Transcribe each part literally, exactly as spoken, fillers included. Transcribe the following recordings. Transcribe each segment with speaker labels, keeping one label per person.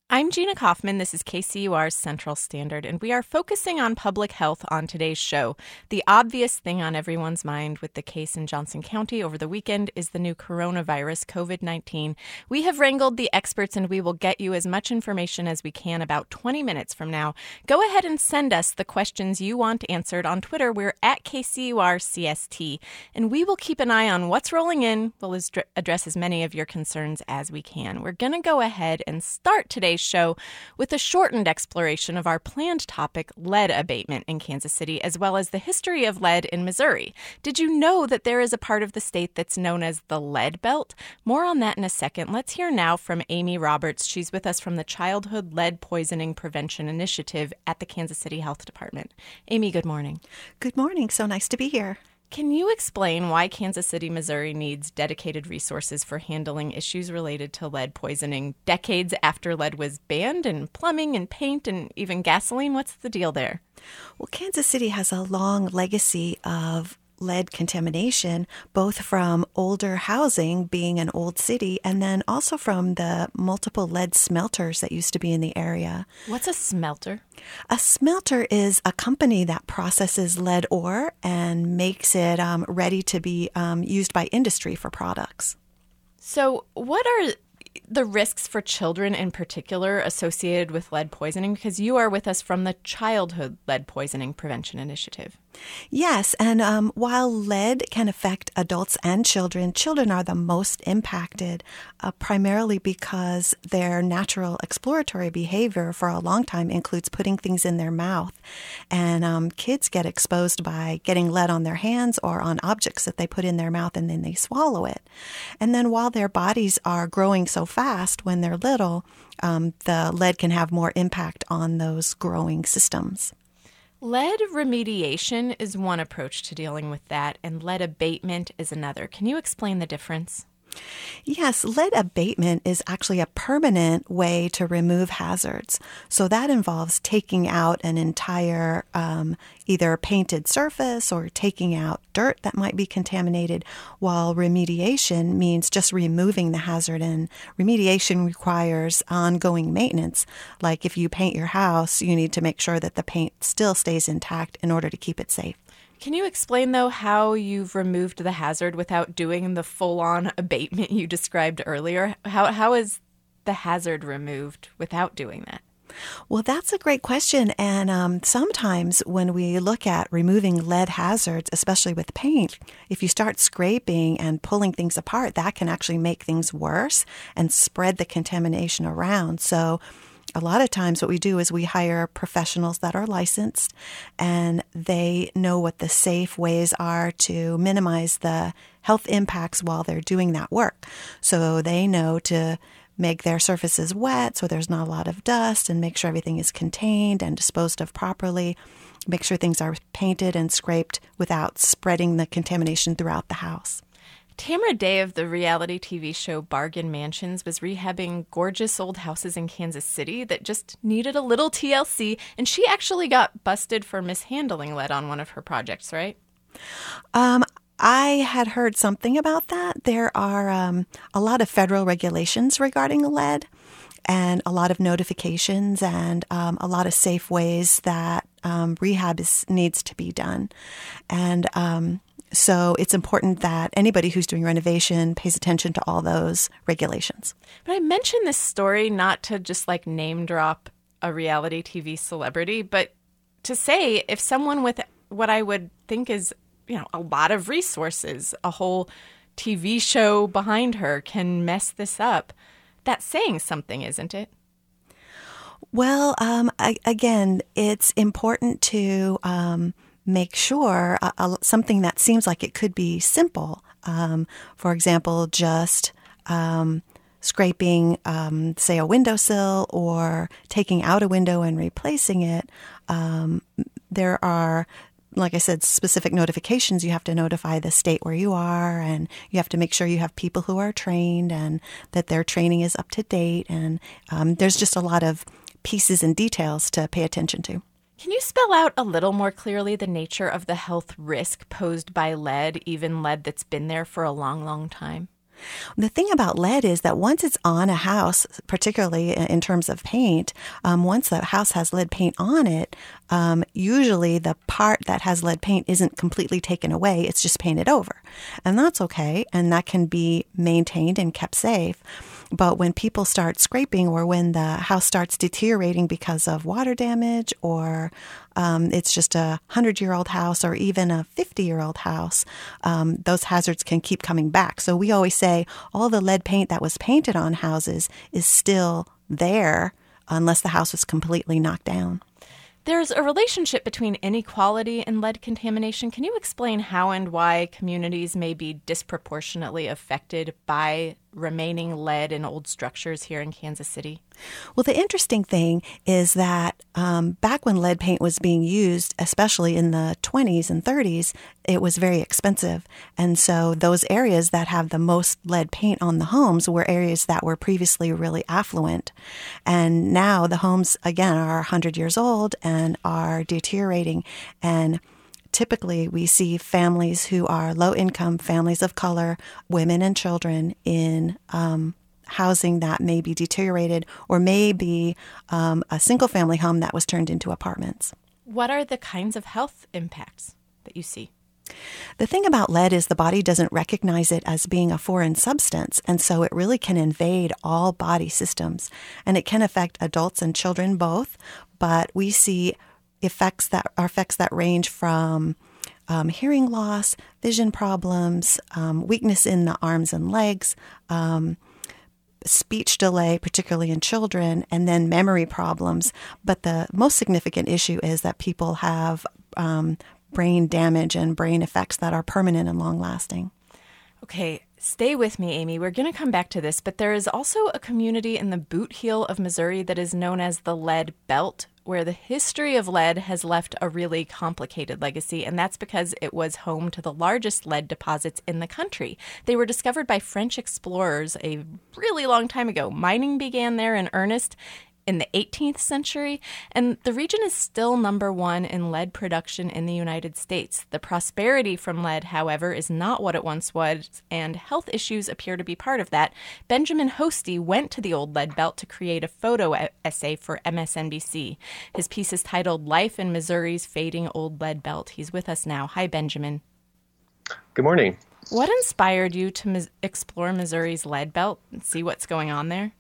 Speaker 1: I'm Gina Kaufman. This is K C U R's Central Standard, and we are focusing on public health on today's show. The obvious thing on everyone's mind with the case in Johnson County over the weekend is the new coronavirus, covid nineteen. We have wrangled the experts, and we will get you as much information as we can about twenty minutes from now. Go ahead and send us the questions you want answered on Twitter. We're at K C U R C S T, and we will keep an eye on what's rolling in. We'll address as many of your concerns as we can. We're going to go ahead and start today's show with a shortened exploration of our planned topic, lead abatement in Kansas City, as well as the history of lead in Missouri. Did you know that there is a part of the state that's known as the Lead Belt? More on that in a second. Let's hear now from Amy Roberts. She's with us from the Childhood Lead Poisoning Prevention Initiative at the Kansas City Health Department. Amy, good morning.
Speaker 2: Good morning. So nice to be here.
Speaker 1: Can you explain why Kansas City, Missouri needs dedicated resources for handling issues related to lead poisoning decades after lead was banned in plumbing and paint and even gasoline? What's the deal there?
Speaker 2: Well, Kansas City has a long legacy of lead contamination, both from older housing, being an old city, and then also from the multiple lead smelters that used to be in the area.
Speaker 1: What's a smelter?
Speaker 2: A smelter is a company that processes lead ore and makes it um, ready to be um, used by industry for products.
Speaker 1: So what are the risks for children in particular associated with lead poisoning? Because you are with us from the Childhood Lead Poisoning Prevention Initiative.
Speaker 2: Yes, and um, while lead can affect adults and children, children are the most impacted, uh, primarily because their natural exploratory behavior for a long time includes putting things in their mouth. And um, kids get exposed by getting lead on their hands or on objects that they put in their mouth, and then they swallow it. And then while their bodies are growing so fast when they're little, um, the lead can have more impact on those growing systems.
Speaker 1: Lead remediation is one approach to dealing with that, and lead abatement is another. Can you explain the difference?
Speaker 2: Yes, lead abatement is actually a permanent way to remove hazards. So that involves taking out an entire um, either painted surface or taking out dirt that might be contaminated, while remediation means just removing the hazard. And remediation requires ongoing maintenance. Like if you paint your house, you need to make sure that the paint still stays intact in order to keep it safe.
Speaker 1: Can you explain, though, how you've removed the hazard without doing the full-on abatement you described earlier? How How is the hazard removed without doing that?
Speaker 2: Well, that's a great question. And um, sometimes when we look at removing lead hazards, especially with paint, if you start scraping and pulling things apart, that can actually make things worse and spread the contamination around. So a lot of times what we do is we hire professionals that are licensed, and they know what the safe ways are to minimize the health impacts while they're doing that work. So they know to make their surfaces wet so there's not a lot of dust, and make sure everything is contained and disposed of properly. Make sure things are painted and scraped without spreading the contamination throughout the house.
Speaker 1: Tamara Day of the reality T V show Bargain Mansions was rehabbing gorgeous old houses in Kansas City that just needed a little T L C, and she actually got busted for mishandling lead on one of her projects, right?
Speaker 2: Um, I had heard something about that. There are um, a lot of federal regulations regarding lead, and a lot of notifications, and um, a lot of safe ways that um, rehab is, needs to be done. And um So it's important that anybody who's doing renovation pays attention to all those regulations.
Speaker 1: But I mentioned this story not to just like name drop a reality T V celebrity, but to say if someone with what I would think is, you know, a lot of resources, a whole T V show behind her can mess this up, that's saying something, isn't it?
Speaker 2: Well, um, I, again, it's important to um, make sure uh, uh, something that seems like it could be simple. Um, for example, just um, scraping, um, say, a windowsill or taking out a window and replacing it. Um, there are, like I said, specific notifications. You have to notify the state where you are, and you have to make sure you have people who are trained and that their training is up to date. And um, there's just a lot of pieces and details to pay attention to.
Speaker 1: Can you spell out a little more clearly the nature of the health risk posed by lead, even lead that's been there for a long, long time?
Speaker 2: The thing about lead is that once it's on a house, particularly in terms of paint, um, once the house has lead paint on it, um, usually the part that has lead paint isn't completely taken away. It's just painted over. And that's okay. And that can be maintained and kept safe. But when people start scraping or when the house starts deteriorating because of water damage or um, it's just a hundred-year-old house or even a fifty-year-old house, um, those hazards can keep coming back. So we always say all the lead paint that was painted on houses is still there unless the house was completely knocked down.
Speaker 1: There's a relationship between inequality and lead contamination. Can you explain how and why communities may be disproportionately affected by remaining lead in old structures here in Kansas City?
Speaker 2: Well, the interesting thing is that um, back when lead paint was being used, especially in the twenties and thirties, it was very expensive. And so those areas that have the most lead paint on the homes were areas that were previously really affluent. And now the homes, again, are one hundred years old and are deteriorating. And typically, we see families who are low-income, families of color, women and children in um, housing that may be deteriorated or may be um, a single-family home that was turned into apartments.
Speaker 1: What are the kinds of health impacts that you see?
Speaker 2: The thing about lead is the body doesn't recognize it as being a foreign substance, and so it really can invade all body systems. And it can affect adults and children both, but we see effects that are effects that range from um, hearing loss, vision problems, um, weakness in the arms and legs, um, speech delay, particularly in children, and then memory problems. But the most significant issue is that people have um, brain damage and brain effects that are permanent and long-lasting.
Speaker 1: Okay, stay with me, Amy. We're going to come back to this, but there is also a community in the Boot Heel of Missouri that is known as the Lead Belt, where the history of lead has left a really complicated legacy, and that's because it was home to the largest lead deposits in the country. They were discovered by French explorers a really long time ago. Mining began there in earnest in the eighteenth century, and the region is still number one in lead production in the United States. The prosperity from lead, however, is not what it once was, and health issues appear to be part of that. Benjamin Hosty went to the old lead belt to create a photo essay for M S N B C. His piece is titled Life in Missouri's Fading Old Lead Belt. He's with us now. Hi, Benjamin.
Speaker 3: Good morning.
Speaker 1: What inspired you to mis- explore Missouri's lead belt and see what's going on there?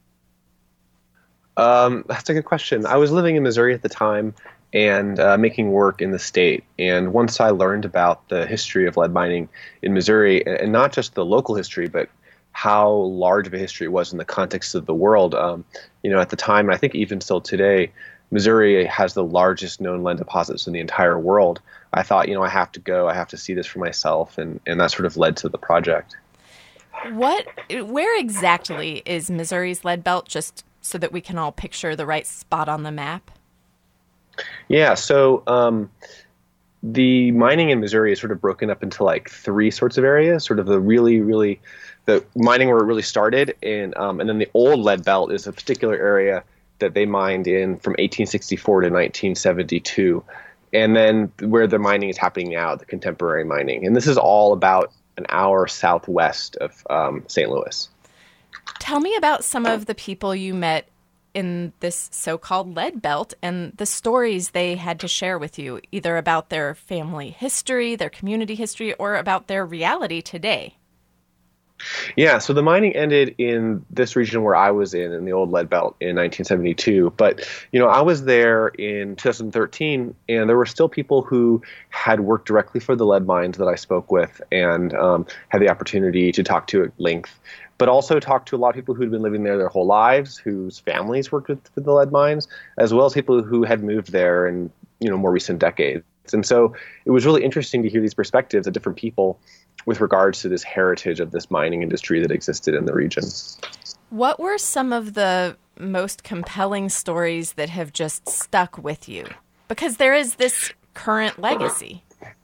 Speaker 3: Um, that's a good question. I was living in Missouri at the time and uh, making work in the state. And once I learned about the history of lead mining in Missouri, and not just the local history, but how large of a history it was in the context of the world, um, you know, at the time, and I think even still today, Missouri has the largest known lead deposits in the entire world. I thought, you know, I have to go, I have to see this for myself, and, and that sort of led to the project.
Speaker 1: What, where exactly is Missouri's lead belt, just so that we can all picture the right spot on the map?
Speaker 3: Yeah, so um, the mining in Missouri is sort of broken up into like three sorts of areas, sort of the really, really, the mining where it really started, and um, and then the old lead belt is a particular area that they mined in from eighteen sixty-four to nineteen seventy-two, and then where the mining is happening now, the contemporary mining. And this is all about an hour southwest of um, Saint Louis.
Speaker 1: Tell me about some of the people you met in this so-called lead belt and the stories they had to share with you, either about their family history, their community history, or about their reality today.
Speaker 3: Yeah, so the mining ended in this region where I was in, in the old lead belt in nineteen seventy-two. But, you know, I was there in two thousand thirteen, and there were still people who had worked directly for the lead mines that I spoke with and um, had the opportunity to talk to at length, but also talked to a lot of people who'd been living there their whole lives, whose families worked with, with the lead mines, as well as people who had moved there in, you know, more recent decades. And so it was really interesting to hear these perspectives of different people with regards to this heritage of this mining industry that existed in the region.
Speaker 1: What were some of the most compelling stories that have just stuck with you? Because there is this current legacy.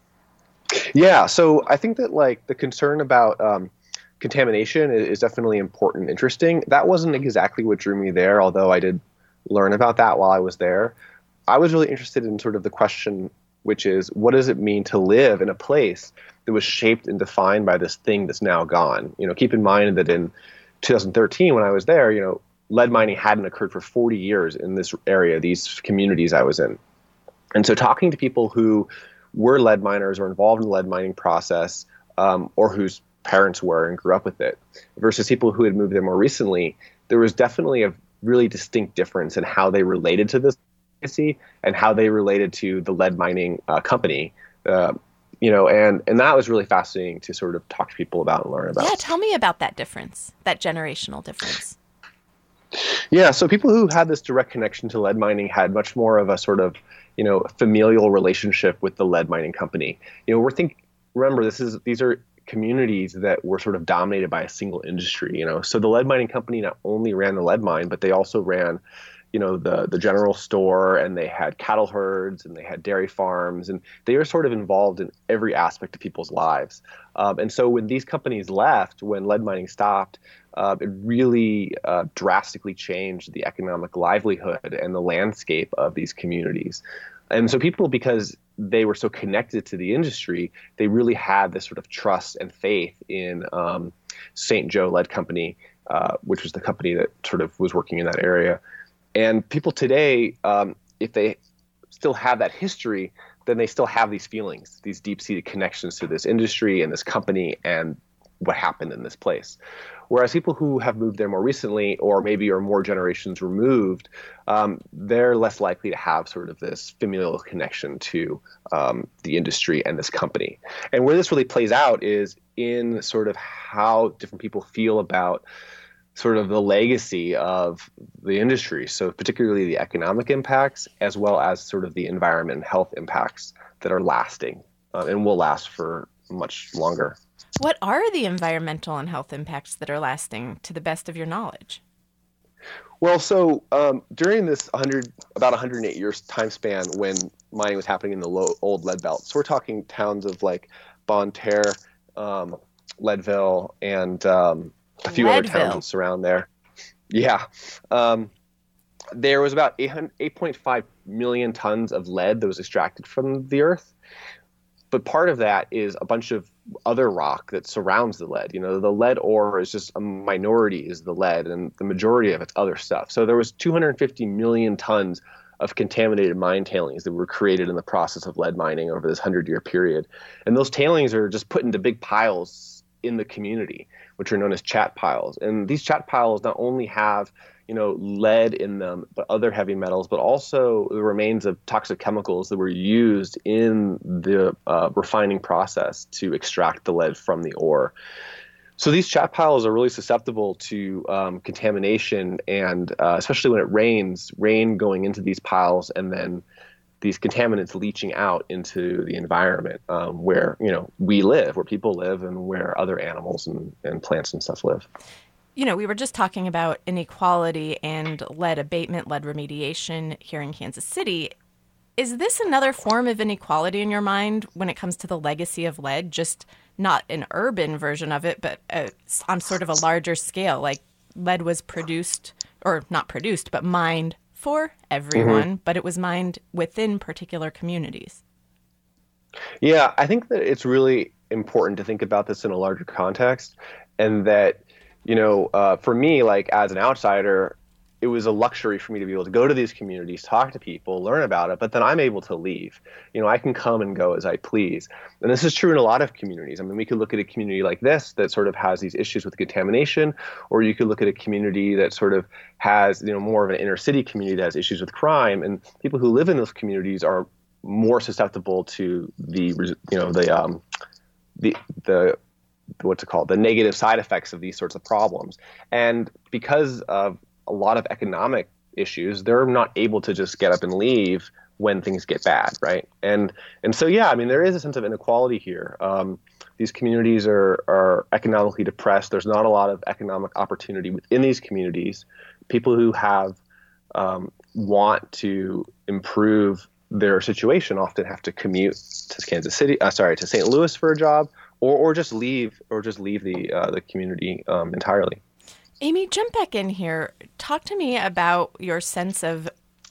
Speaker 3: Yeah, so I think that like the concern about um, contamination is definitely important and interesting. That wasn't exactly what drew me there, although I did learn about that while I was there. I was really interested in sort of the question which is, what does it mean to live in a place that was shaped and defined by this thing that's now gone? You know, keep in mind that in two thousand thirteen, when I was there, you know, lead mining hadn't occurred for forty years in this area, these communities I was in. And so talking to people who were lead miners or involved in the lead mining process, um, or whose parents were and grew up with it, versus people who had moved there more recently, there was definitely a really distinct difference in how they related to this legacy and how they related to the lead mining uh, company. Uh, you know, and, and that was really fascinating to sort of talk to people about and learn about.
Speaker 1: Yeah, tell me about that difference, that generational difference.
Speaker 3: Yeah, so people who had this direct connection to lead mining had much more of a sort of, you know, familial relationship with the lead mining company. You know, we're think remember this is these are communities that were sort of dominated by a single industry. You know, so the lead mining company not only ran the lead mine, but they also ran, you know, the the general store, and they had cattle herds, and they had dairy farms, and they were sort of involved in every aspect of people's lives. Um, and so when these companies left, when lead mining stopped, uh, it really uh, drastically changed the economic livelihood and the landscape of these communities. And so people, because they were so connected to the industry, they really had this sort of trust and faith in um, Saint Joe Lead Company, uh, which was the company that sort of was working in that area. And people today, um, if they still have that history, then they still have these feelings, these deep-seated connections to this industry and this company and what happened in this place. Whereas people who have moved there more recently, or maybe are more generations removed, um, they're less likely to have sort of this familial connection to um, the industry and this company. And where this really plays out is in sort of how different people feel about sort of the legacy of the industry. So particularly the economic impacts, as well as sort of the environment and health impacts that are lasting uh, and will last for much longer.
Speaker 1: What are the environmental and health impacts that are lasting, to the best of your knowledge?
Speaker 3: Well, so um, during this one hundred, about one hundred eight years time span when mining was happening in the low, old lead belt, so we're talking towns of like Bonne Terre, um, Leadville, and um, a few
Speaker 1: Leadville.
Speaker 3: other towns that surround there. Yeah. Um, there was about eight point five million tons of lead that was extracted from the earth. But part of that is a bunch of other rock that surrounds the lead. You know, the lead ore is just a minority is the lead, and the majority of it's other stuff. So there was two hundred fifty million tons of contaminated mine tailings that were created in the process of lead mining over this hundred-year period. And those tailings are just put into big piles in the community, which are known as chat piles. And these chat piles not only have, you know, lead in them, but other heavy metals, but also the remains of toxic chemicals that were used in the uh, refining process to extract the lead from the ore. So these chat piles are really susceptible to um, contamination, and uh, especially when it rains, rain going into these piles, and then these contaminants leaching out into the environment um, where, you know, we live, where people live, and where other animals and, and plants and stuff live.
Speaker 1: You know, we were just talking about inequality and lead abatement, lead remediation here in Kansas City. Is this another form of inequality in your mind when it comes to the legacy of lead? Just not an urban version of it, but uh, on sort of a larger scale, like lead was produced, or not produced, but mined for everyone, mm-hmm. but it was mined within particular communities.
Speaker 3: Yeah, I think that it's really important to think about this in a larger context, and that, you know, uh, for me, like as an outsider, it was a luxury for me to be able to go to these communities, talk to people, learn about it, but then I'm able to leave. You know, I can come and go as I please. And this is true in a lot of communities. I mean, we could look at a community like this that sort of has these issues with contamination, or you could look at a community that sort of has, you know, more of an inner city community that has issues with crime. And people who live in those communities are more susceptible to the, you know, the, um, the, the, what's it called, the negative side effects of these sorts of problems. And because of a lot of economic issues, they're not able to just get up and leave when things get bad, right? And and so, yeah, I mean, there is a sense of inequality here. Um, these communities are, are economically depressed. There's not a lot of economic opportunity within these communities. People who have um, want to improve their situation often have to commute to Kansas City, uh, sorry, to Saint Louis for a job, or or just leave, or just leave the uh, the community um, entirely.
Speaker 1: Amy, jump back in here. Talk to me about your sense of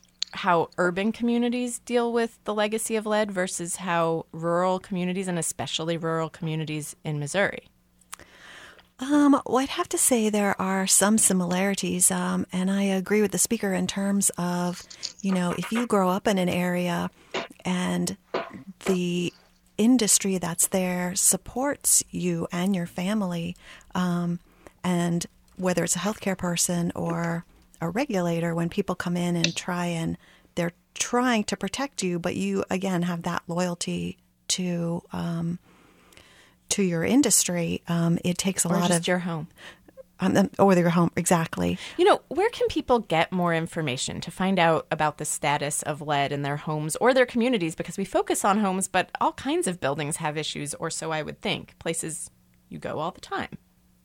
Speaker 1: how urban communities deal with the legacy of lead versus how rural communities, and especially rural communities in Missouri?
Speaker 2: Um, well, I'd have to say there are some similarities, um, and I agree with the speaker in terms of, you know, if you grow up in an area and the industry that's there supports you and your family, um, and whether it's a healthcare person or a regulator, when people come in and try and they're trying to protect you, but you, again, have that loyalty to um, to your industry, um, it takes a
Speaker 1: or
Speaker 2: lot
Speaker 1: just
Speaker 2: of
Speaker 1: your home.
Speaker 2: Um, or your home, exactly.
Speaker 1: You know, where can people get more information to find out about the status of lead in their homes or their communities? Because we focus on homes, but all kinds of buildings have issues, or so I would think, places you go all the time.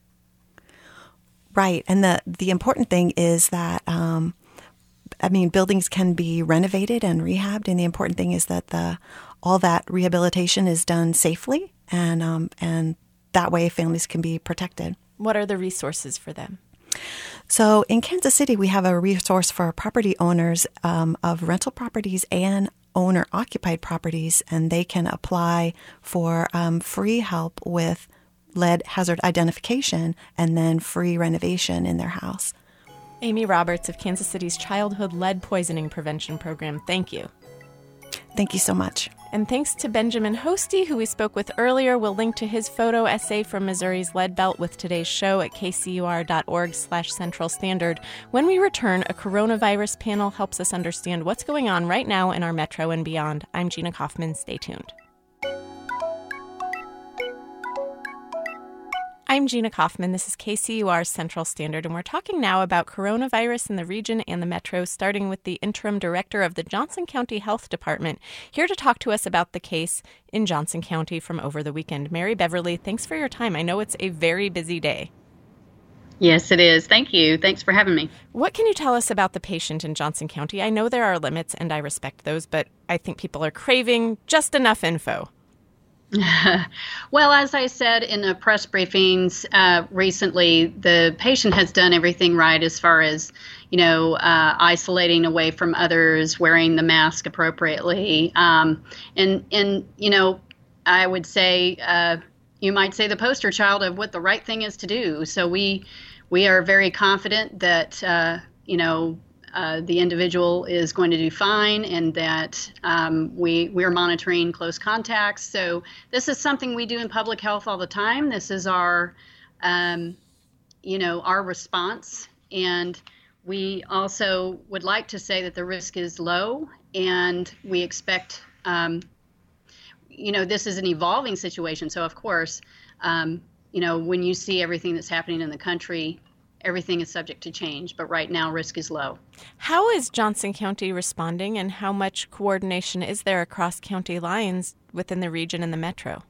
Speaker 2: Right. And the, the important thing is that, um, I mean, buildings can be renovated and rehabbed, and the important thing is that the all that rehabilitation is done safely, and um, and that way families can be protected.
Speaker 1: What are the resources for them?
Speaker 2: So in Kansas City, we have a resource for property owners um, of rental properties and owner-occupied properties, and they can apply for um, free help with lead hazard identification and then free renovation in their house.
Speaker 1: Amy Roberts of Kansas City's Childhood Lead Poisoning Prevention Program, thank you.
Speaker 2: Thank you so much.
Speaker 1: And thanks to Benjamin Hosty, who we spoke with earlier. We'll link to his photo essay from Missouri's Lead Belt with today's show at kcur.org slash Central Standard. When we return, a coronavirus panel helps us understand what's going on right now in our metro and beyond. I'm Gina Kaufman. Stay tuned. I'm Gina Kaufman. This is K C U R's Central Standard, and we're talking now about coronavirus in the region and the metro, starting with the interim director of the Johnson County Health Department, here to talk to us about the case in Johnson County from over the weekend. Mary Beverly, thanks for your time. I know it's a very busy day.
Speaker 4: Yes, it is. Thank you. Thanks for having me.
Speaker 1: What can you tell us about the patient in Johnson County? I know there are limits, and I respect those, but I think people are craving just enough info.
Speaker 4: Well, as I said in the press briefings uh, recently, the patient has done everything right as far as, you know, uh, isolating away from others, wearing the mask appropriately. Um, and, and, you know, I would say uh, you might say the poster child of what the right thing is to do. So we we are very confident that, uh, you know, Uh, the individual is going to do fine, and that um, we we're monitoring close contacts. So this is something we do in public health all the time. This is our, um, you know, our response, and we also would like to say that the risk is low, and we expect, um, you know, this is an evolving situation. So of course, um, you know, when you see everything that's happening in the country, everything is subject to change, but right now risk is low.
Speaker 1: How is Johnson County responding, and how much coordination is there across county lines within the region and the metro?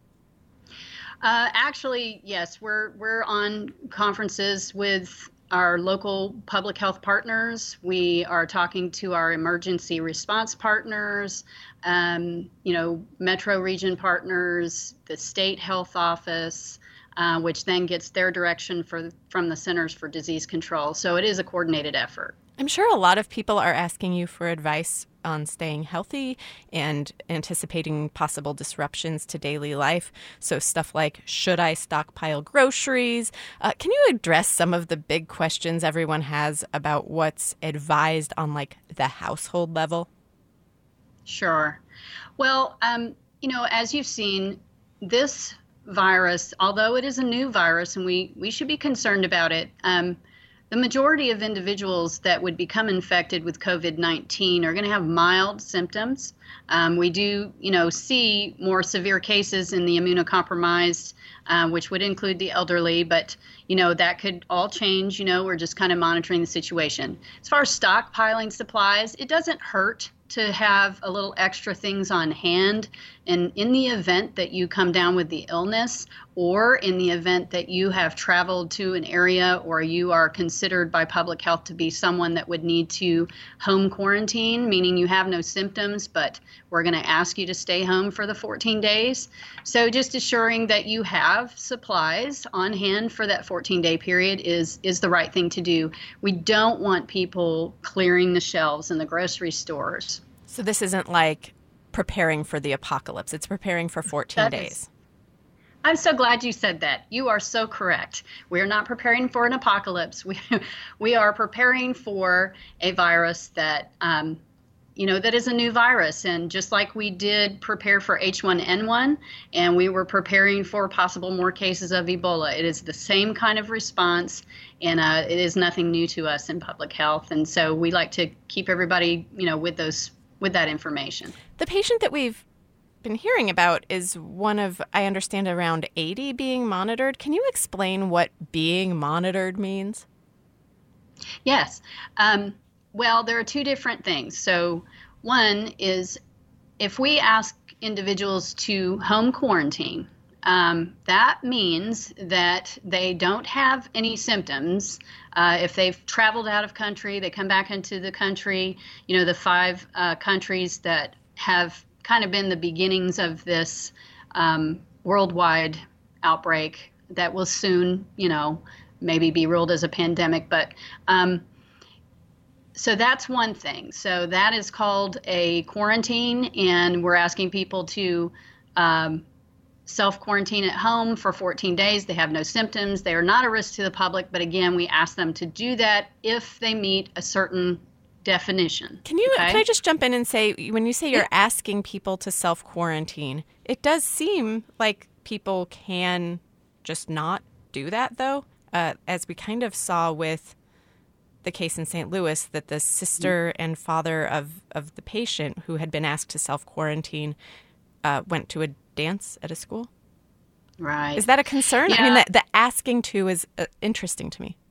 Speaker 4: Uh, actually, yes, we're we're on conferences with our local public health partners. We are talking to our emergency response partners, um, you know, metro region partners, the state health office, Uh, which then gets their direction for, from the Centers for Disease Control. So it is a coordinated effort.
Speaker 1: I'm sure a lot of people are asking you for advice on staying healthy and anticipating possible disruptions to daily life. So stuff like, should I stockpile groceries? Uh, can you address some of the big questions everyone has about what's advised on, like, the household level?
Speaker 4: Sure. Well, um, you know, as you've seen, this virus, although it is a new virus and we, we should be concerned about it, um, the majority of individuals that would become infected with COVID nineteen are going to have mild symptoms. Um, we do, you know, see more severe cases in the immunocompromised, uh, which would include the elderly, but, you know, that could all change. You know, we're just kind of monitoring the situation. As far as stockpiling supplies, it doesn't hurt to have a little extra things on hand. And in the event that you come down with the illness or in the event that you have traveled to an area or you are considered by public health to be someone that would need to home quarantine, meaning you have no symptoms, but we're going to ask you to stay home for the fourteen days. So just assuring that you have supplies on hand for that fourteen-day period is, is the right thing to do. We don't want people clearing the shelves in the grocery stores.
Speaker 1: So this isn't like preparing for the apocalypse. It's preparing for fourteen
Speaker 4: That
Speaker 1: days.
Speaker 4: is- I'm so glad you said that. You are so correct. We are not preparing for an apocalypse. We we are preparing for a virus that, um, you know, that is a new virus. And just like we did prepare for H one N one, and we were preparing for possible more cases of Ebola, it is the same kind of response, and uh, it is nothing new to us in public health. And so we like to keep everybody, you know, with those with that information.
Speaker 1: The patient that we've been hearing about is one of, I understand, around eighty being monitored. Can you explain what being monitored means?
Speaker 4: Yes. Um, well, there are two different things. So one is if we ask individuals to home quarantine, um, that means that they don't have any symptoms. Uh, if they've traveled out of country, they come back into the country, you know, the five uh, countries that have kind of been the beginnings of this um, worldwide outbreak that will soon, you know, maybe be ruled as a pandemic. But um, so that's one thing. So that is called a quarantine, and we're asking people to um, self-quarantine at home for fourteen days. They have no symptoms. They are not a risk to the public. But again, we ask them to do that if they meet a certain definition.
Speaker 1: Can you
Speaker 4: okay?
Speaker 1: can I just jump in and say, when you say you're asking people to self-quarantine, it does seem like people can just not do that, though, uh, as we kind of saw with the case in Saint Louis, that the sister and father of, of the patient who had been asked to self-quarantine uh, went to a dance at a school.
Speaker 4: Right.
Speaker 1: Is that a concern?
Speaker 4: Yeah.
Speaker 1: I mean, the, the asking to is uh, interesting to me.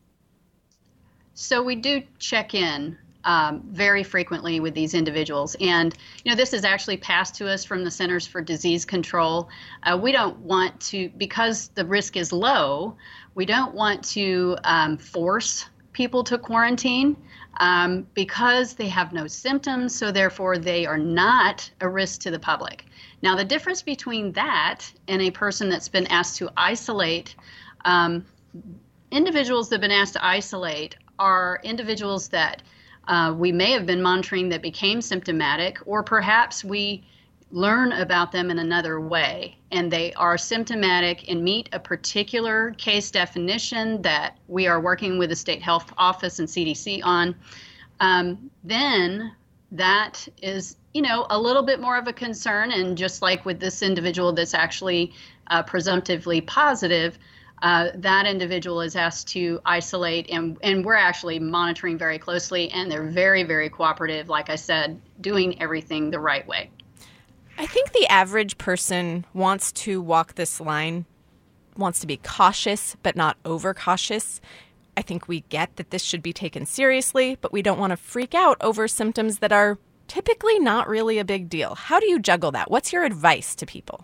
Speaker 4: So we do check in um, very frequently with these individuals. And, you know, this is actually passed to us from the Centers for Disease Control. Uh, we don't want to, because the risk is low, we don't want to um, force people to quarantine um, because they have no symptoms, so therefore they are not a risk to the public. Now, the difference between that and a person that's been asked to isolate, um, individuals that have been asked to isolate are individuals that uh, we may have been monitoring that became symptomatic, or perhaps we learn about them in another way, and they are symptomatic and meet a particular case definition that we are working with the State Health Office and C D C on. Um, then that is, you know, a little bit more of a concern. And just like with this individual that's actually uh, presumptively positive, Uh, that individual is asked to isolate, and, and we're actually monitoring very closely, and they're very, very cooperative, like I said, doing everything the right way.
Speaker 1: I think the average person wants to walk this line, wants to be cautious, but not overcautious. I think we get that this should be taken seriously, but we don't want to freak out over symptoms that are typically not really a big deal. How do you juggle that? What's your advice to people?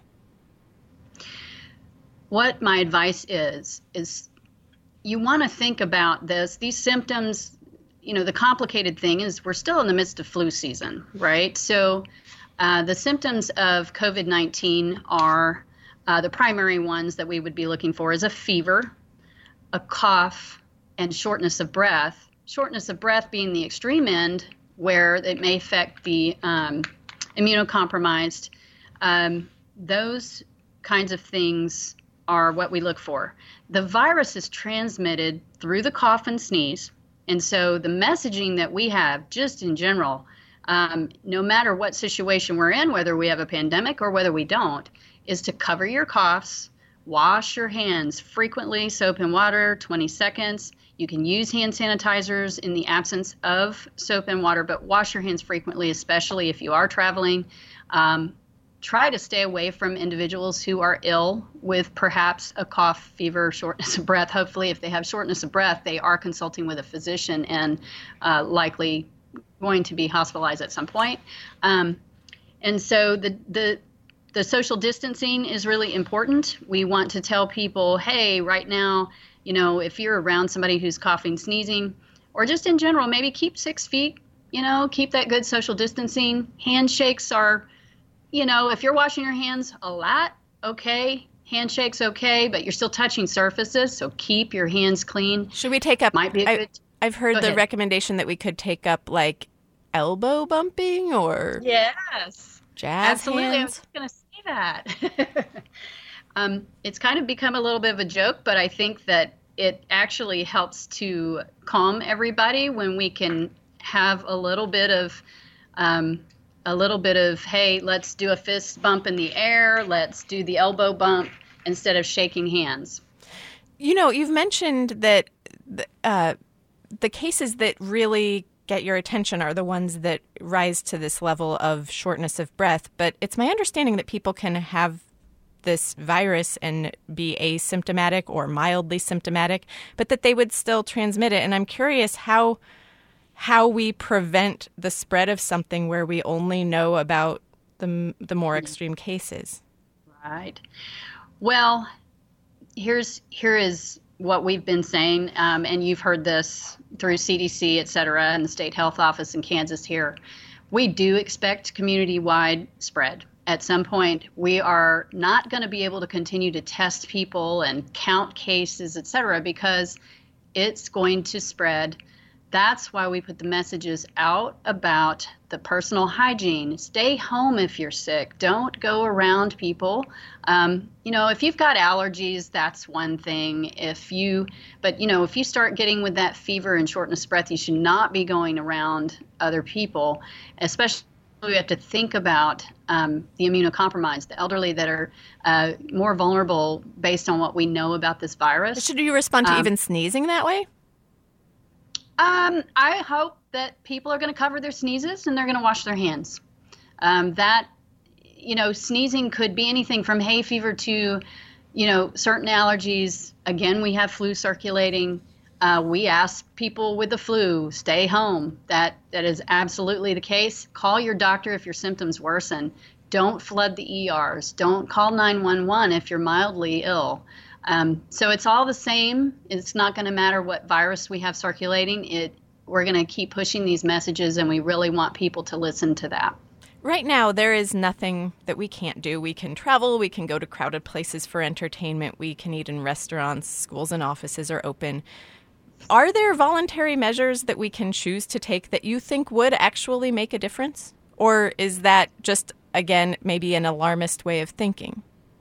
Speaker 4: What my advice is, is you want to think about this. These symptoms, you know, the complicated thing is we're still in the midst of flu season, right? So uh, the symptoms of COVID nineteen are uh, the primary ones that we would be looking for is a fever, a cough, and shortness of breath. Shortness of breath being the extreme end where it may affect the um, immunocompromised. Um, those kinds of things are what we look for. The virus is transmitted through the cough and sneeze. And so the messaging that we have just in general, um, no matter what situation we're in, whether we have a pandemic or whether we don't, is to cover your coughs, wash your hands frequently, soap and water, twenty seconds. You can use hand sanitizers in the absence of soap and water, but wash your hands frequently, especially if you are traveling. Um, Try to stay away from individuals who are ill with perhaps a cough, fever, shortness of breath. Hopefully, if they have shortness of breath, they are consulting with a physician and uh, likely going to be hospitalized at some point. Um, and so the the the social distancing is really important. We want to tell people, hey, right now, you know, if you're around somebody who's coughing, sneezing, or just in general, maybe keep six feet, you know, keep that good social distancing. Handshakes are, you know, if you're washing your hands a lot, okay. Handshakes okay, but you're still touching surfaces, so keep your hands clean.
Speaker 1: Should we take up?
Speaker 4: Might be a
Speaker 1: I,
Speaker 4: good.
Speaker 1: I've heard
Speaker 4: Go
Speaker 1: the
Speaker 4: ahead.
Speaker 1: recommendation that we could take up like elbow bumping or
Speaker 4: Yes,
Speaker 1: jazz
Speaker 4: absolutely. I
Speaker 1: hands.
Speaker 4: was going to say that. um, it's kind of become a little bit of a joke, but I think that it actually helps to calm everybody when we can have a little bit of. Um, a little bit of, hey, let's do a fist bump in the air, let's do the elbow bump instead of shaking hands.
Speaker 1: You know, you've mentioned that uh, the cases that really get your attention are the ones that rise to this level of shortness of breath, but it's my understanding that people can have this virus and be asymptomatic or mildly symptomatic, but that they would still transmit it. And I'm curious how how we prevent the spread of something where we only know about the the more extreme cases.
Speaker 4: Right. Well, here's here is what we've been saying, um, and you've heard this through C D C, et cetera, and the state health office in Kansas here. We do expect community-wide spread. At some point, we are not going to be able to continue to test people and count cases, et cetera, because it's going to spread. That's why we put the messages out about the personal hygiene. Stay home if you're sick. Don't go around people. Um, you know, if you've got allergies, that's one thing. If you, but you know, if you start getting with that fever and shortness of breath, you should not be going around other people. Especially, we have to think about um, the immunocompromised, the elderly that are uh, more vulnerable based on what we know about this virus.
Speaker 1: Should you respond to
Speaker 4: Um,
Speaker 1: even sneezing that way?
Speaker 4: Um, I hope that people are going to cover their sneezes and they're going to wash their hands. Um, that, you know, sneezing could be anything from hay fever to, you know, certain allergies. Again, we have flu circulating. Uh, we ask people with the flu, stay home. That that is absolutely the case. Call your doctor if your symptoms worsen. Don't flood the E Rs. Don't call nine one one if you're mildly ill. Um, so it's all the same. It's not going to matter what virus we have circulating. It we're going to keep pushing these messages, and we really want people to listen to that.
Speaker 1: Right now, there is nothing that we can't do. We can travel. We can go to crowded places for entertainment. We can eat in restaurants. Schools and offices are open. Are there voluntary measures that we can choose to take that you think would actually make a difference? Or is that just, again, maybe an alarmist way of thinking?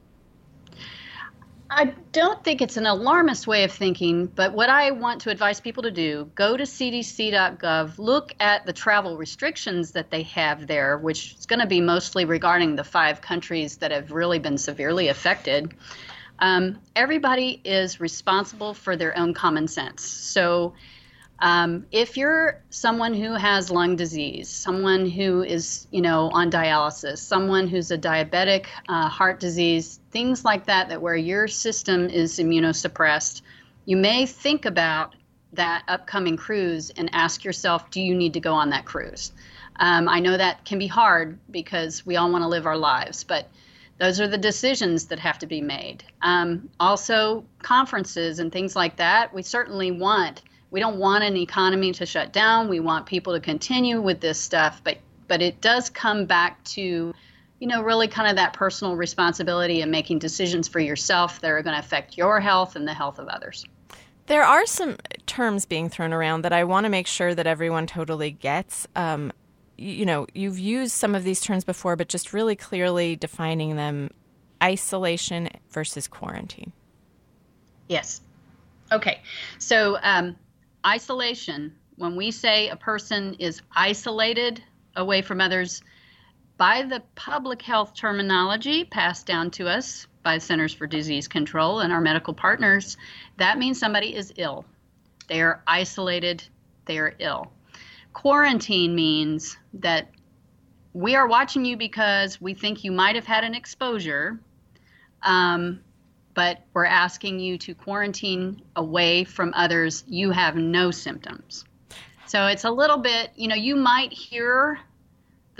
Speaker 4: I don't think it's an alarmist way of thinking, but what I want to advise people to do, go to c d c dot gov, look at the travel restrictions that they have there, which is going to be mostly regarding the five countries that have really been severely affected. Um, everybody is responsible for their own common sense. So um, if you're someone who has lung disease, someone who is, you know, on dialysis, someone who's a diabetic, uh, heart disease, things like that, that where your system is immunosuppressed, you may think about that upcoming cruise and ask yourself, do you need to go on that cruise? Um, I know that can be hard because we all want to live our lives, but those are the decisions that have to be made. Um, also, conferences and things like that, we certainly want. We don't want an economy to shut down. We want people to continue with this stuff, but but it does come back to, you know, really kind of that personal responsibility and making decisions for yourself that are going to affect your health and the health of others.
Speaker 1: There are some terms being thrown around that I want to make sure that everyone totally gets. Um, you know, you've used some of these terms before, but just really clearly defining them: isolation versus quarantine.
Speaker 4: Yes. Okay. So um, isolation, when we say a person is isolated away from others, by the public health terminology passed down to us by Centers for Disease Control and our medical partners, that means somebody is ill. They are isolated. They are ill. Quarantine means that we are watching you because we think you might have had an exposure, um, but we're asking you to quarantine away from others. You have no symptoms. So it's a little bit, you know, you might hear the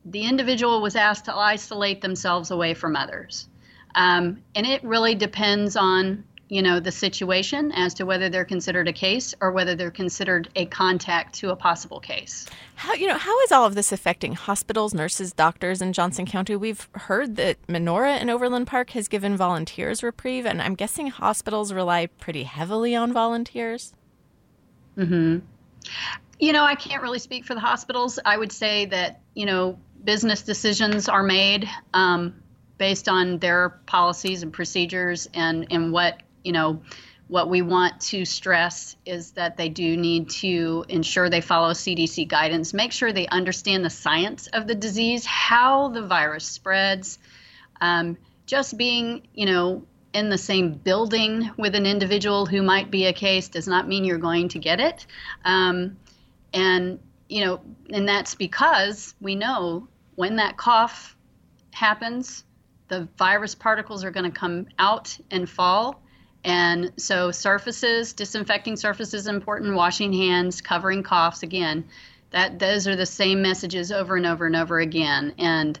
Speaker 4: the individual was asked to isolate themselves away from others. Um, and it really depends on, you know, the situation as to whether they're considered a case or whether they're considered a contact to a possible case.
Speaker 1: How, you know, how is all of this affecting hospitals, nurses, doctors in Johnson County? We've heard that Menorah in Overland Park has given volunteers reprieve, and I'm guessing hospitals rely pretty heavily on volunteers.
Speaker 4: Mm-hmm. You know, I can't really speak for the hospitals. I would say that, you know, business decisions are made um, based on their policies and procedures, and, and what, you know, what we want to stress is that they do need to ensure they follow C D C guidance, make sure they understand the science of the disease, how the virus spreads. Um, just being, you know, in the same building with an individual who might be a case does not mean you're going to get it. Um, and, you know, and that's because we know when that cough happens, the virus particles are going to come out and fall. And so surfaces, disinfecting surfaces, important, washing hands, covering coughs, again, that those are the same messages over and over and over again. And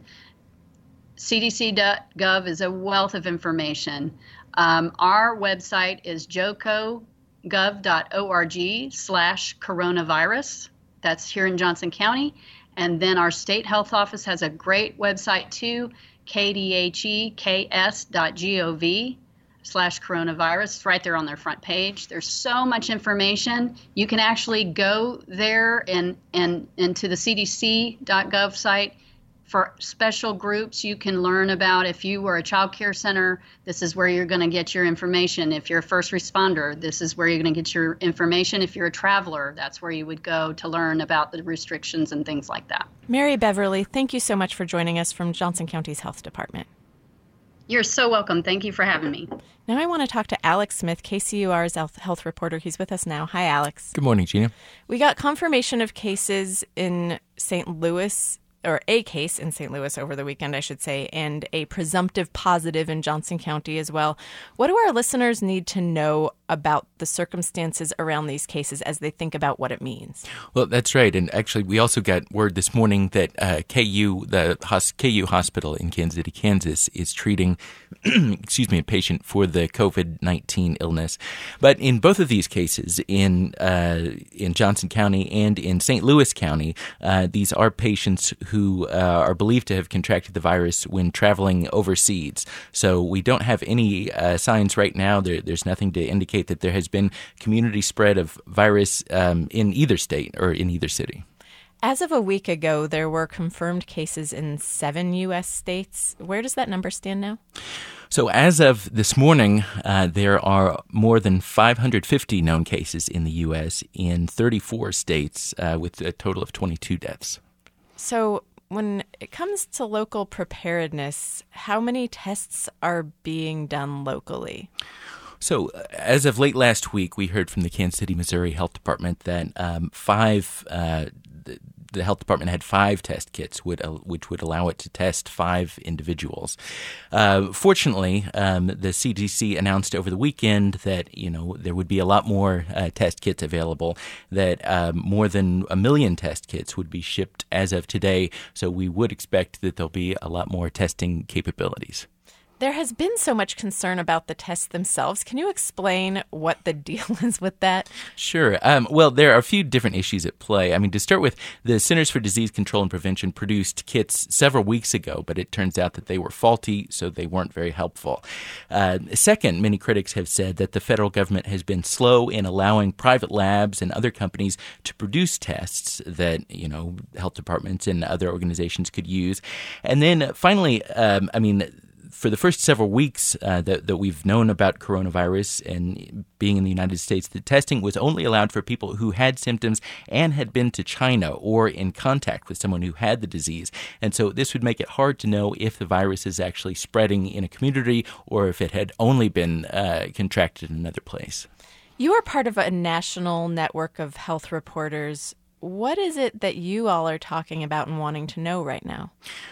Speaker 4: C D C dot gov is a wealth of information. Um, our website is joco gov dot org slash coronavirus. That's here in Johnson County. And then our state health office has a great website too, k d h e k s dot gov slash coronavirus. It's right there on their front page. There's so much information. You can actually go there and, and, and to the c d c dot gov site. For special groups, you can learn about if you were a child care center, this is where you're going to get your information. If you're a first responder, this is where you're going to get your information. If you're a traveler, that's where you would go to learn about the restrictions and things like that.
Speaker 1: Mary Beverly, thank you so much for joining us from Johnson County's Health Department.
Speaker 4: You're so welcome. Thank you for having me.
Speaker 1: Now I want to talk to Alex Smith, K C U R's health reporter. He's with us now. Hi, Alex.
Speaker 5: Good morning, Gina.
Speaker 1: We got confirmation of cases in Saint Louis, or a case in Saint Louis over the weekend, I should say, and a presumptive positive in Johnson County as well. What do our listeners need to know about the circumstances around these cases as they think about what it means?
Speaker 5: Well, that's right. And actually, we also got word this morning that uh, K U, the hos- K U hospital in Kansas City, Kansas, is treating, excuse me, a patient for the covid nineteen illness. But in both of these cases, in uh, in Johnson County and in Saint Louis County, uh, these are patients who uh, are believed to have contracted the virus when traveling overseas. So we don't have any uh, signs right now. There, there's nothing to indicate that there has been community spread of virus um, in either state or in either city.
Speaker 1: As of a week ago, there were confirmed cases in seven U S states. Where does that number stand now?
Speaker 5: So as of this morning, uh, there are more than five hundred fifty known cases in the U S in thirty-four states, uh, with a total of twenty-two deaths.
Speaker 1: So when it comes to local preparedness, how many tests are being done locally?
Speaker 5: So as of late last week, we heard from the Kansas City, Missouri Health Department that um, five uh, the, the health department had five test kits, would, uh, which would allow it to test five individuals. Uh, fortunately, um, the C D C announced over the weekend that, you know, there would be a lot more uh, test kits available, that um, more than a million test kits would be shipped as of today. So we would expect that there'll be a lot more testing capabilities.
Speaker 1: There has been so much concern about the tests themselves. Can you explain what the deal is with that?
Speaker 5: Sure. Um, well, there are a few different issues at play. I mean, to start with, the Centers for Disease Control and Prevention produced kits several weeks ago, but it turns out that they were faulty, so they weren't very helpful. Uh, second, many critics have said that the federal government has been slow in allowing private labs and other companies to produce tests that, you know, health departments and other organizations could use. And then finally, um, I mean, for the first several weeks uh, that, that we've known about coronavirus and being in the United States, the testing was only allowed for people who had symptoms and had been to China or in contact with someone who had the disease. And so this would make it hard to know if the virus is actually spreading in a community or if it had only been uh, contracted in another place.
Speaker 1: You are part of a national network of health reporters. What is it that you all are talking about and wanting to know right now?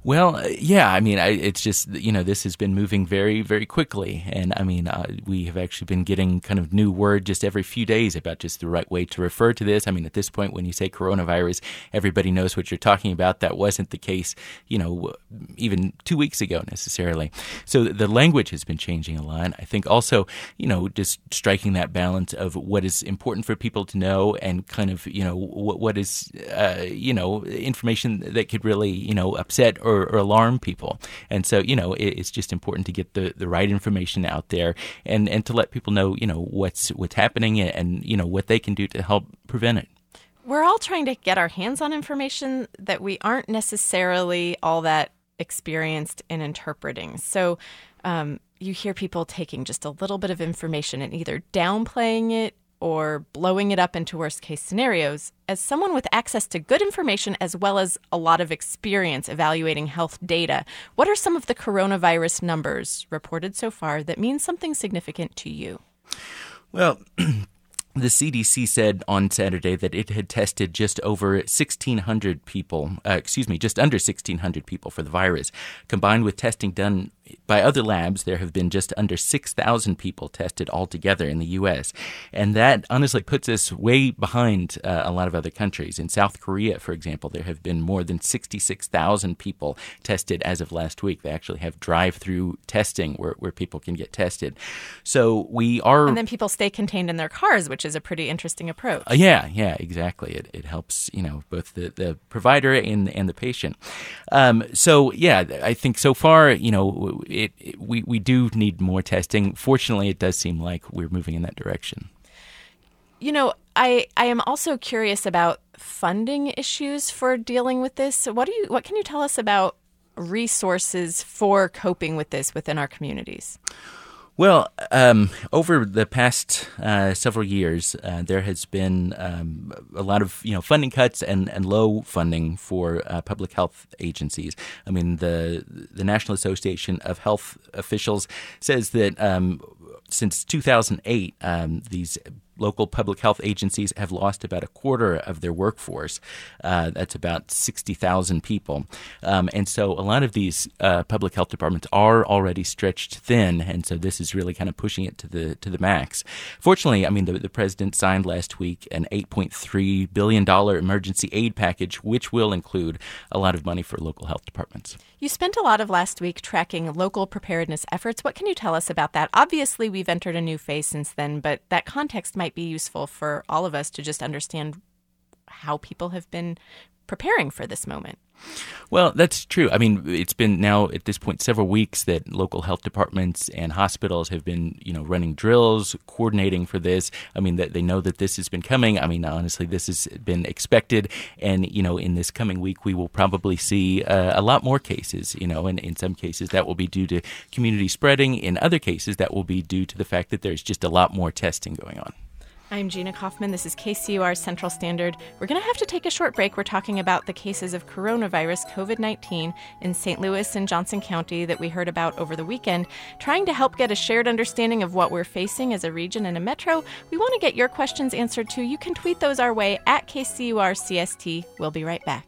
Speaker 5: Well, yeah, I mean, I, it's just, you know, this has been moving very, very quickly. And I mean, uh, we have actually been getting kind of new word just every few days about just the right way to refer to this. I mean, at this point, when you say coronavirus, everybody knows what you're talking about. That wasn't the case, you know, even two weeks ago necessarily. So the language has been changing a lot. I think also, you know, just striking that balance of what is important for people to know and kind of, you know, what, what is, uh, you know, information that could really, you know, upset or Or, or alarm people. And so, you know, it, it's just important to get the, the right information out there and, and to let people know, you know, what's what's happening and, and, you know, what they can do to help prevent it.
Speaker 1: We're all trying to get our hands on information that we aren't necessarily all that experienced in interpreting. So um, you hear people taking just a little bit of information and either downplaying it or blowing it up into worst case scenarios. As someone with access to good information as well as a lot of experience evaluating health data, what are some of the coronavirus numbers reported so far that mean something significant to you?
Speaker 5: Well, the C D C said on Saturday that it had tested just over sixteen hundred people, uh, excuse me, just under sixteen hundred people for the virus. Combined with testing done by other labs, there have been just under six thousand people tested altogether in the U S. And that honestly puts us way behind uh, a lot of other countries. In South Korea, for example, there have been more than sixty-six thousand people tested as of last week. They actually have drive-through testing where, where people can get tested. So we are...
Speaker 1: And then people stay contained in their cars, which is a pretty interesting approach.
Speaker 5: Uh, yeah, yeah, exactly. It it helps, you know, both the, the provider and and the patient. Um, so yeah, I think so far, you know, it, it we we do need more testing. Fortunately, it does seem like we're moving in that direction.
Speaker 1: You know, I I am also curious about funding issues for dealing with this. So what do you what can you tell us about resources for coping with this within our communities?
Speaker 5: Well, um, over the past uh, several years, uh, there has been um, a lot of you know funding cuts and, and low funding for uh, public health agencies. I mean, the the National Association of Health Officials says that um, since two thousand eight, um, these local public health agencies have lost about a quarter of their workforce. Uh, that's about sixty thousand people. Um, and so a lot of these uh, public health departments are already stretched thin, and so this is really kind of pushing it to the to the max. Fortunately, I mean, the, the president signed last week an eight point three billion dollars emergency aid package, which will include a lot of money for local health departments.
Speaker 1: You spent a lot of last week tracking local preparedness efforts. What can you tell us about that? Obviously, we've entered a new phase since then, but that context might be useful for all of us to just understand how people have been preparing for this moment.
Speaker 5: Well, that's true. I mean, it's been now at this point several weeks that local health departments and hospitals have been, you know, running drills, coordinating for this. I mean, that they know that this has been coming. I mean, honestly, this has been expected. And, you know, in this coming week, we will probably see uh, a lot more cases, you know, and in some cases that will be due to community spreading. In other cases, that will be due to the fact that there's just a lot more testing going on.
Speaker 1: I'm Gina Kaufman. This is K C U R Central Standard. We're going to have to take a short break. We're talking about the cases of coronavirus, COVID nineteen, in Saint Louis and Johnson County that we heard about over the weekend. Trying to help get a shared understanding of what we're facing as a region and a metro, we want to get your questions answered too. You can tweet those our way at K C U R C S T. We'll be right back.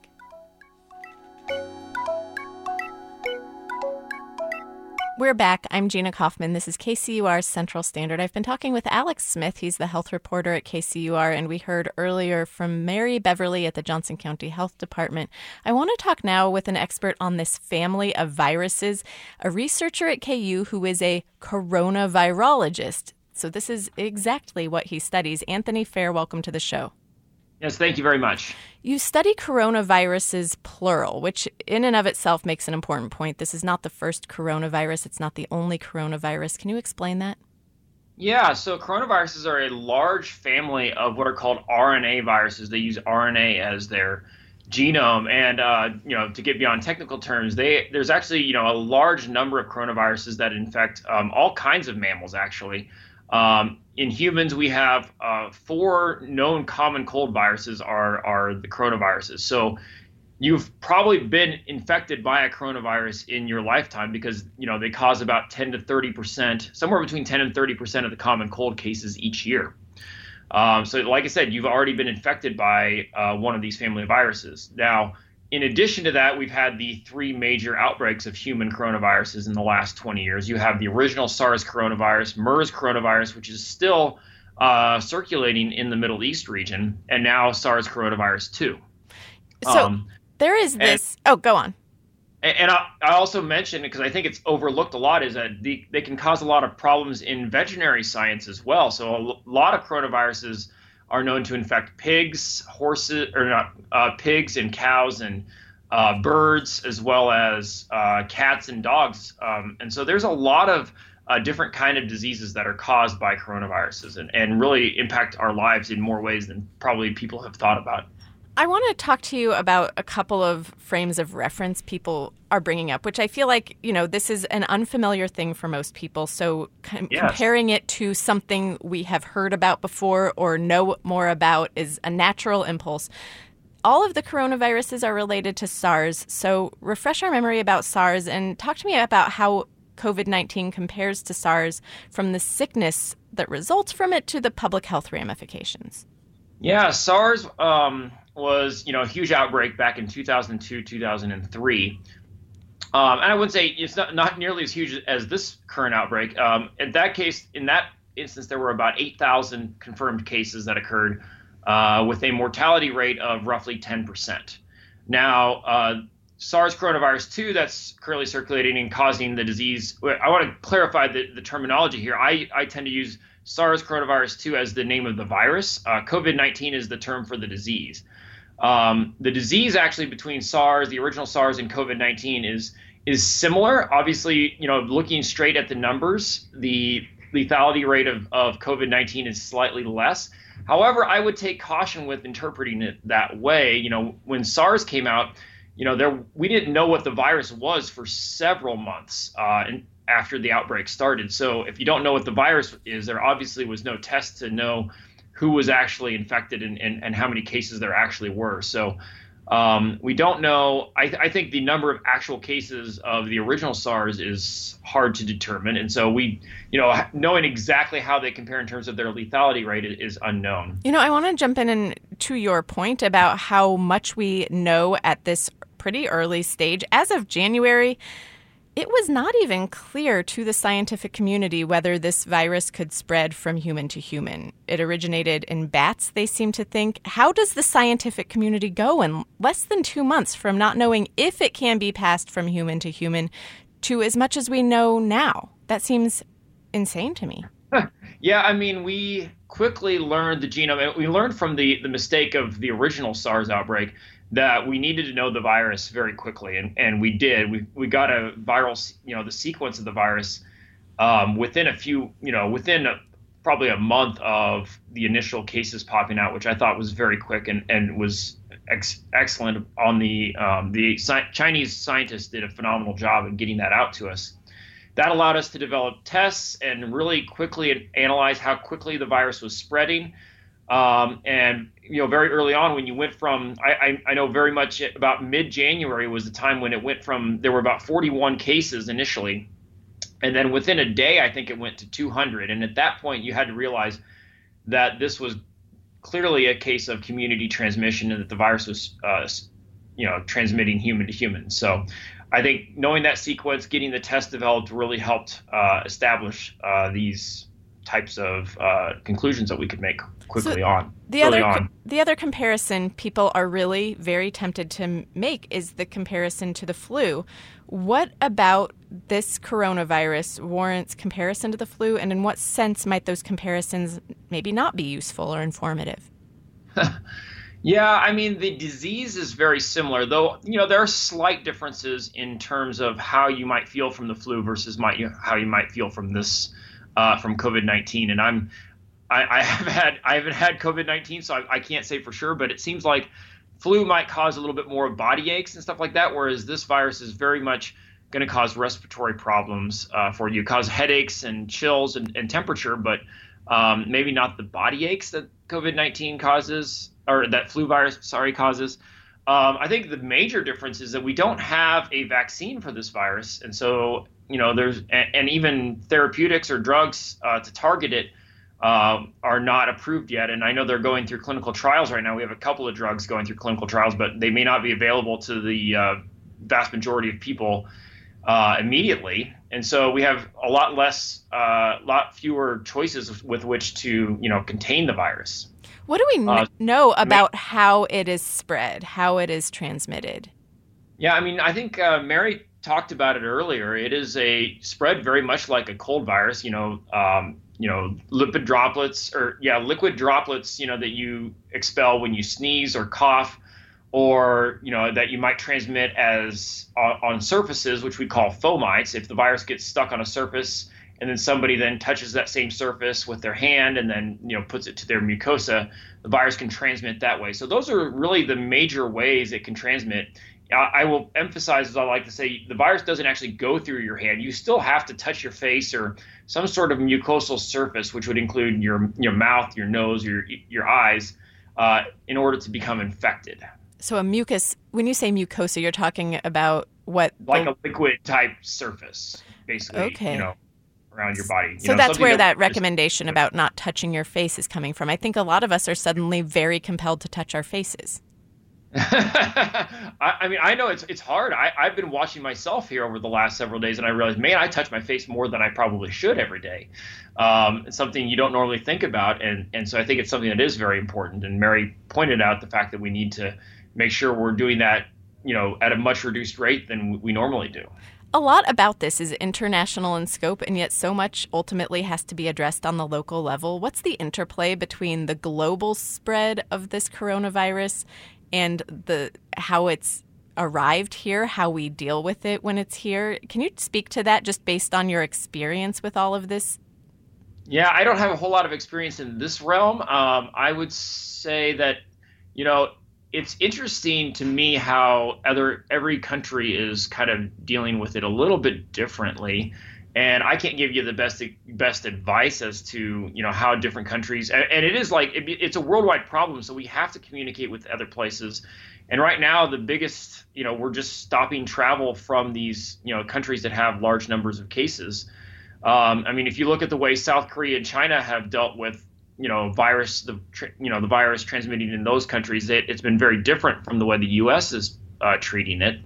Speaker 1: We're back. I'm Gina Kaufman. This is K C U R Central Standard. I've been talking with Alex Smith. He's the health reporter at K C U R, and we heard earlier from Mary Beverly at the Johnson County Health Department. I want to talk now with an expert on this family of viruses, a researcher at K U who is a coronavirologist. So this is exactly what he studies. Anthony Fair, welcome to the show.
Speaker 6: Yes, thank you very much.
Speaker 1: You study coronaviruses, plural, which in and of itself makes an important point. This is not the first coronavirus. It's not the only coronavirus. Can you explain that?
Speaker 6: Yeah, so coronaviruses are a large family of what are called R N A viruses. They use R N A as their genome. And, uh, you know, to get beyond technical terms, they there's actually, you know, a large number of coronaviruses that infect um, all kinds of mammals, actually. Um, in humans, we have uh, four known common cold viruses are, are the coronaviruses. So you've probably been infected by a coronavirus in your lifetime because, you know, they cause about ten to thirty percent, somewhere between ten and thirty percent of the common cold cases each year. Um, so like I said, you've already been infected by uh, one of these family of viruses. Now, in addition to that, we've had the three major outbreaks of human coronaviruses in the last twenty years. You have the original SARS coronavirus, MERS coronavirus, which is still uh, circulating in the Middle East region, and now SARS coronavirus two.
Speaker 1: So
Speaker 6: um,
Speaker 1: there is this. And, oh, go on.
Speaker 6: And, and I, I also mentioned, because I think it's overlooked a lot, is that the, they can cause a lot of problems in veterinary science as well. So a lot of coronaviruses are known to infect pigs, horses, or not uh, pigs and cows and uh, birds, as well as uh, cats and dogs. Um, and so there's a lot of uh, different kind of diseases that are caused by coronaviruses and, and really impact our lives in more ways than probably people have thought about.
Speaker 1: I want to talk to you about a couple of frames of reference people are bringing up, which I feel like, you know, this is an unfamiliar thing for most people. So com-
Speaker 6: yes.
Speaker 1: comparing it to something we have heard about before or know more about is a natural impulse. All of the coronaviruses are related to SARS. So refresh our memory about SARS and talk to me about how COVID nineteen compares to SARS, from the sickness that results from it to the public health ramifications.
Speaker 6: Yeah, SARS um, was, you know, a huge outbreak back in two thousand two, two thousand three. Um, and I wouldn't say it's not, not nearly as huge as this current outbreak. Um, in that case, in that instance, there were about eight thousand confirmed cases that occurred uh, with a mortality rate of roughly ten percent. Now, uh, SARS coronavirus two that's currently circulating and causing the disease, I want to clarify the, the terminology here. I, I tend to use SARS coronavirus two as the name of the virus. Uh, COVID nineteen is the term for the disease. Um, the disease actually between SARS, the original SARS, and COVID nineteen is is similar. Obviously, you know, looking straight at the numbers, the lethality rate of, of COVID nineteen is slightly less. However, I would take caution with interpreting it that way. You know, when SARS came out, you know, there we didn't know what the virus was for several months uh, and after the outbreak started. So if you don't know what the virus is, there obviously was no test to know who was actually infected and, and, and how many cases there actually were. So um, we don't know. I, th- I think the number of actual cases of the original SARS is hard to determine. And so we, you know, knowing exactly how they compare in terms of their lethality rate is unknown.
Speaker 1: You know, I want to jump in and to your point about how much we know at this pretty early stage. As of January, it was not even clear to the scientific community whether this virus could spread from human to human. It originated in bats, they seem to think. How does the scientific community go in less than two months from not knowing if it can be passed from human to human to as much as we know now? That seems insane to me.
Speaker 6: Yeah, I mean, we quickly learned the genome. We learned from the, the mistake of the original SARS outbreak that we needed to know the virus very quickly, and, and we did. We we got a viral, you know, the sequence of the virus um, within a few, you know, within a, probably a month of the initial cases popping out, which I thought was very quick and, and was ex- excellent on the um, the sci- Chinese scientists did a phenomenal job in getting that out to us. That allowed us to develop tests and really quickly analyze how quickly the virus was spreading. Um, and, you know, very early on when you went from, I, I, I know very much about mid-January was the time when it went from, there were about forty-one cases initially. And then within a day, I think it went to two hundred. And at that point, you had to realize that this was clearly a case of community transmission and that the virus was, uh, you know, transmitting human to human. So I think knowing that sequence, getting the test developed really helped uh, establish uh, these types of uh, conclusions that we could make quickly
Speaker 1: so
Speaker 6: on.
Speaker 1: The other, on. the other comparison people are really very tempted to make is the comparison to the flu. What about this coronavirus warrants comparison to the flu, and in what sense might those comparisons maybe not be useful or informative?
Speaker 6: Yeah, I mean, the disease is very similar, though, you know, there are slight differences in terms of how you might feel from the flu versus might, how you might feel from this, uh, from COVID nineteen. And I'm, I, I have had, I haven't had COVID nineteen, so I, I can't say for sure, but it seems like flu might cause a little bit more body aches and stuff like that, whereas this virus is very much going to cause respiratory problems uh, for you, cause headaches and chills and, and temperature, but um, maybe not the body aches that COVID nineteen causes, or that flu virus, sorry, causes. Um, I think the major difference is that we don't have a vaccine for this virus. And so, you know, there's, and, and even therapeutics or drugs uh, to target it uh, are not approved yet. And I know they're going through clinical trials right now. We have a couple of drugs going through clinical trials, but they may not be available to the uh, vast majority of people uh, immediately. And so we have a lot less, a uh, lot fewer choices with which to, you know, contain the virus.
Speaker 1: What do we kn- uh, know about may- how it is spread, how it is transmitted?
Speaker 6: Yeah, I mean, I think uh, Mary talked about it earlier. It is a spread very much like a cold virus, you know, um, you know, lipid droplets or, yeah, liquid droplets, you know, that you expel when you sneeze or cough, or, you know, that you might transmit as uh, on surfaces, which we call fomites. If the virus gets stuck on a surface and then somebody then touches that same surface with their hand and then, you know, puts it to their mucosa, the virus can transmit that way. So those are really the major ways it can transmit. I will emphasize, as I like to say, the virus doesn't actually go through your hand. You still have to touch your face or some sort of mucosal surface, which would include your your mouth, your nose, your your eyes, uh, in order to become infected.
Speaker 1: So a mucus, when you say mucosa, you're talking about what?
Speaker 6: Like the... a liquid type surface, basically,
Speaker 1: okay.
Speaker 6: you know, around your body. You
Speaker 1: so
Speaker 6: know,
Speaker 1: that's where that,
Speaker 6: that
Speaker 1: recommendation about not touching your face is coming from. I think a lot of us are suddenly very compelled to touch our faces.
Speaker 6: I, I mean, I know it's it's hard. I, I've been watching myself here over the last several days, and I realized, man, I touch my face more than I probably should every day. Um, it's something you don't normally think about, and, and so I think it's something that is very important. And Mary pointed out the fact that we need to make sure we're doing that, you know, at a much reduced rate than we normally do.
Speaker 1: A lot about this is international in scope, and yet so much ultimately has to be addressed on the local level. What's the interplay between the global spread of this coronavirus and the how it's arrived here, how we deal with it when it's here? Can you speak to that just based on your experience with all of this?
Speaker 6: Yeah, I don't have a whole lot of experience in this realm. Um, I would say that, you know, it's interesting to me how other every country is kind of dealing with it a little bit differently. And I can't give you the best best advice as to, you know, how different countries, and, and it is like, it, it's a worldwide problem, so we have to communicate with other places. And right now, the biggest, you know, we're just stopping travel from these, you know, countries that have large numbers of cases. Um, I mean, if you look at the way South Korea and China have dealt with, you know, virus, the, you know, the virus transmitting in those countries, it, it's been very different from the way the U S is uh, treating it,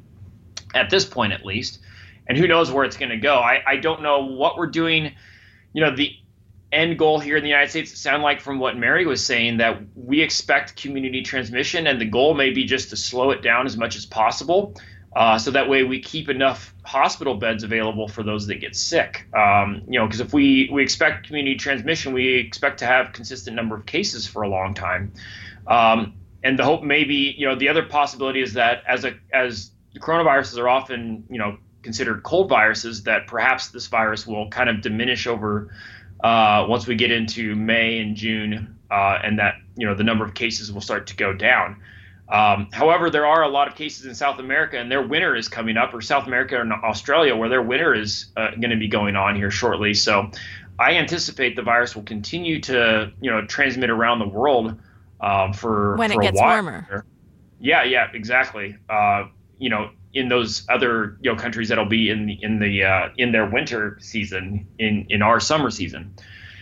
Speaker 6: at this point at least. And who knows where it's going to go. I, I don't know what we're doing. You know, the end goal here in the United States, it sounded like from what Mary was saying, that we expect community transmission, and the goal may be just to slow it down as much as possible. Uh, so that way we keep enough hospital beds available for those that get sick. Um, you know, because if we, we expect community transmission, we expect to have consistent number of cases for a long time. Um, and the hope may be, you know, the other possibility is that as a as the coronaviruses are often, you know, considered cold viruses, that perhaps this virus will kind of diminish over uh, once we get into May and June, uh, and that, you know, the number of cases will start to go down. Um, however, there are a lot of cases in South America, and their winter is coming up, or South America and Australia, where their winter is uh, going to be going on here shortly. So I anticipate the virus will continue to, you know, transmit around the world um, for,
Speaker 1: when
Speaker 6: for
Speaker 1: it gets
Speaker 6: a while.
Speaker 1: warmer.
Speaker 6: Yeah, yeah, exactly. Uh, you know, in those other, you know, countries that'll be in the in the uh, in their winter season, in in our summer season.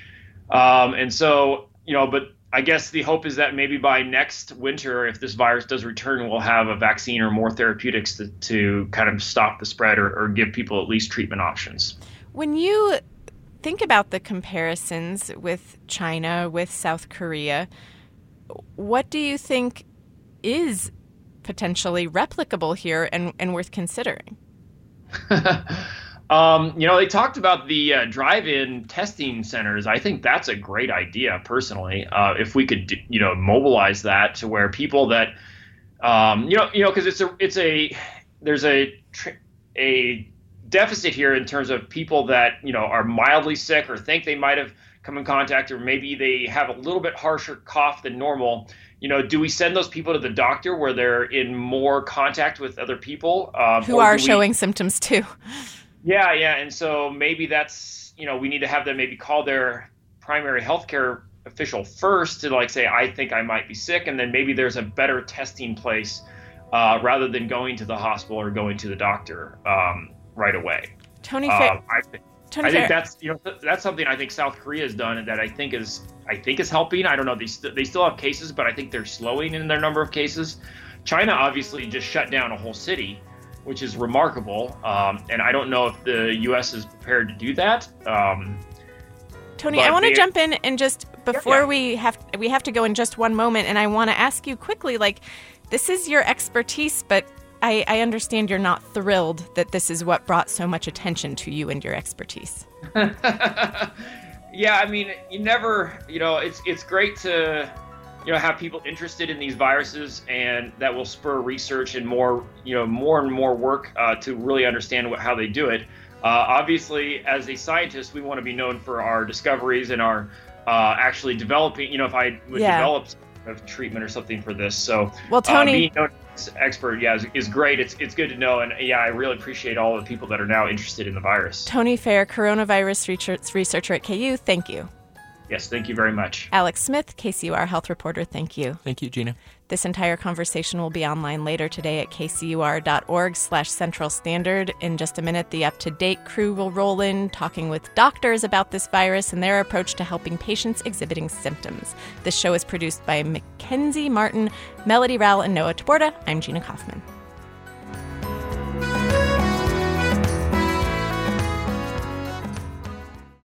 Speaker 6: Um, and so, you know, but I guess the hope is that maybe by next winter, if this virus does return, we'll have a vaccine or more therapeutics to, to kind of stop the spread, or, or give people at least treatment options.
Speaker 1: When you think about the comparisons with China, with South Korea, what do you think is potentially replicable here and, and worth considering?
Speaker 6: um, you know, they talked about the uh, drive-in testing centers. I think that's a great idea, personally. Uh, if we could, you know, mobilize that to where people that, um, you know, you know, because it's a, it's a, there's a, a deficit here in terms of people that, you know, are mildly sick or think they might have come in contact, or maybe they have a little bit harsher cough than normal. You know, do we send those people to the doctor where they're in more contact with other people? Um,
Speaker 1: Who are showing we... symptoms too.
Speaker 6: Yeah, yeah. And so maybe that's, you know, we need to have them maybe call their primary healthcare official first to like say, I think I might be sick. And then maybe there's a better testing place uh, rather than going to the hospital or going to the doctor um, right away.
Speaker 1: Tony,
Speaker 6: um, I think,
Speaker 1: Tony
Speaker 6: I think
Speaker 1: Fair.
Speaker 6: that's you know th- that's something I think South Korea has done and that I think is I think is helping. I don't know. They st- they still have cases, but I think they're slowing in their number of cases. China obviously just shut down a whole city, which is remarkable. Um, and I don't know if the U S is prepared to do that. Um,
Speaker 1: Tony, I want to
Speaker 6: they-
Speaker 1: jump in and just before
Speaker 6: Yeah.
Speaker 1: we have we have to go in just one moment, and I want to ask you quickly, like, this is your expertise, but I, I understand you're not thrilled that this is what brought so much attention to you and your expertise.
Speaker 6: Yeah, I mean, you never, you know, it's it's great to, you know, have people interested in these viruses, and that will spur research and more, you know, more and more work uh, to really understand what, how they do it. Uh, obviously, as a scientist, we want to be known for our discoveries and our uh, actually developing. You know, if I would
Speaker 1: Yeah.
Speaker 6: develop a treatment or something for this, so
Speaker 1: Well, Tony-
Speaker 6: uh, being known as an expert, yeah, is, is great. It's it's good to know, and yeah, I really appreciate all the people that are now interested in the virus.
Speaker 1: Tony Fair, coronavirus research, researcher at K U, thank you.
Speaker 6: Yes, thank you very much.
Speaker 1: Alex Smith, K C U R health reporter, thank you.
Speaker 5: Thank you, Gina.
Speaker 1: This entire conversation will be online later today at kcur.org slash central standard. In just a minute, the up-to-date crew will roll in, talking with doctors about this virus and their approach to helping patients exhibiting symptoms. This show is produced by Mackenzie Martin, Melody Rowell, and Noah Taborda. I'm Gina Kaufman.